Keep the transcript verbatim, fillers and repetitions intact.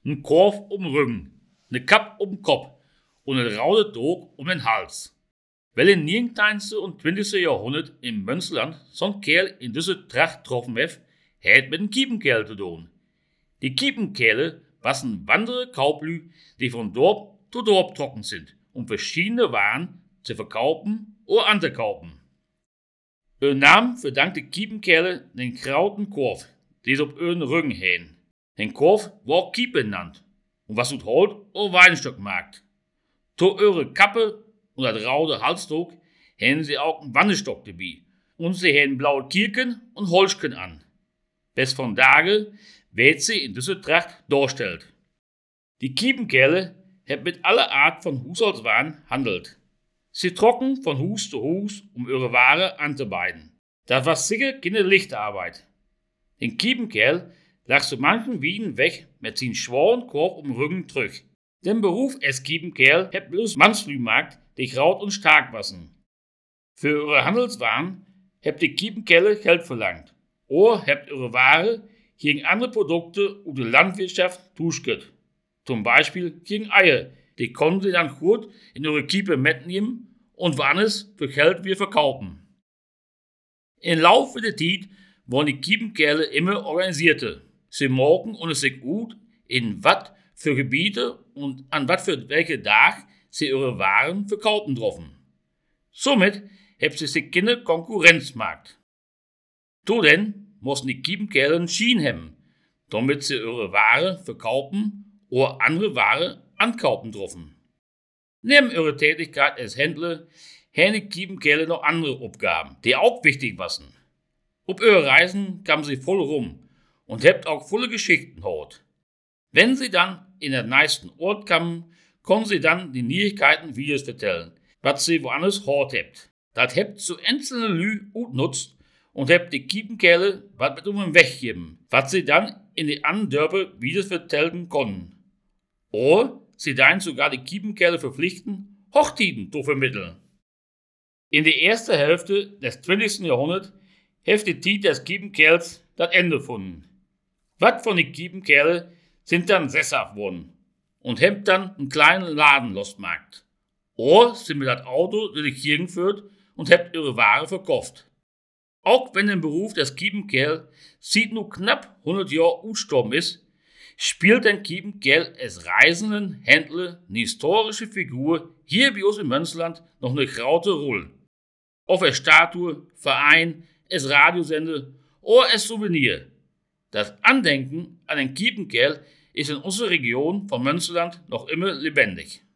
ein Korf um den Rücken, eine Kapp um den Kopf und ein raude Tuch um den Hals. Weil im neunzehnten und zwanzigsten Jahrhundert in Münsterland so'n Kerl in diese Tracht getroffen hef, het mit einem Kiepenkerl zu tun. Die Kiepenkerle waren wandere Kauplü, die von Dorf zu Dorf trocken sind, um verschiedene Waren zu verkaufen oder anzukaufen. Ihren Namen verdankt die Kiepenkerle den krauten Korf, die sie auf ihren Rücken hängen. Den Korf war auch Kiepen genannt, und was tut Holt oder Weinstock mag. To ihre Kappe und das raude Halstuch haben sie auch einen Wandestock dabei, und sie haben blaue Kirken und Holzken an. Bis von Tage wird sie in dieser Tracht darstellt. Die Kiepenkerle hat mit aller Art von Haushaltswaren handelt. Sie trocken von Hus zu Hus, um ihre Ware anzubieten. Das war sicher keine Lichtarbeit. Den Kiepenkerl lag so manchen Wieden weg mit seinem schweren Korb um den Rücken zurück. Den Beruf als Kiepenkerl hat bloß Mannsflühmarkt, die Kraut und stark wassen. Für ihre Handelswaren habt die Kiepenkerle Geld verlangt. Oder habt ihre Ware gegen andere Produkte und die Landwirtschaft tuschget. Zum Beispiel gegen Eier, die konnten sie dann gut in ihre Kiepe mitnehmen und woanders für Geld wieder verkaufen. Im Laufe der Zeit wurden die Kiepenkerle immer organisierter. Sie morgen und es sich gut, in wat für Gebiete und an wat für welche Tag sie ihre Waren verkaufen dürfen. Somit habt sie sich keine Konkurrenzmarkt. So denn mussten die Kiepenkerle einen Schien haben, damit sie ihre Ware verkaufen oder andere Ware ankaufen dürfen. Neben ihrer Tätigkeit als Händler haben die Kiepenkerle noch andere Aufgaben, die auch wichtig waren. Auf ihre Reisen kamen sie voll rum und habt auch volle Geschichten gehört. Wenn sie dann in den nächsten Ort kamen, konnten sie dann die Neuigkeiten wieder erzählen, was sie woanders gehört habt. Das habt zu einzelnen Lü utnutzt und habt die Kiepenkerle was mit um den Weg gegeben, was sie dann in die anderen Dörfer wieder erzählen konnten. Oder sie dann sogar die Kiepenkerle verpflichten, Hochzeiten zu vermitteln. In der ersten Hälfte des zwanzigsten Jahrhunderts hat die Zeit des Kiepenkerls das Ende gefunden. Was von den Kiepenkerle sind dann sesshaft worden und haben dann einen kleinen Laden losgemacht. Oder sind mit das Auto durch die Kirchen geführt und habt ihre Ware verkauft. Auch wenn der Beruf des Kiepenkerl seit nur knapp hundert Jahre ausgestorben ist, spielt der Kiepenkerl als reisenden Händler eine historische Figur hier bei uns in Münsterland noch eine graute Rolle. Auf als Statue, Verein, als Radiosender oder als Souvenir. Das Andenken an den Kiepenkerl ist in unserer Region von Münsterland noch immer lebendig.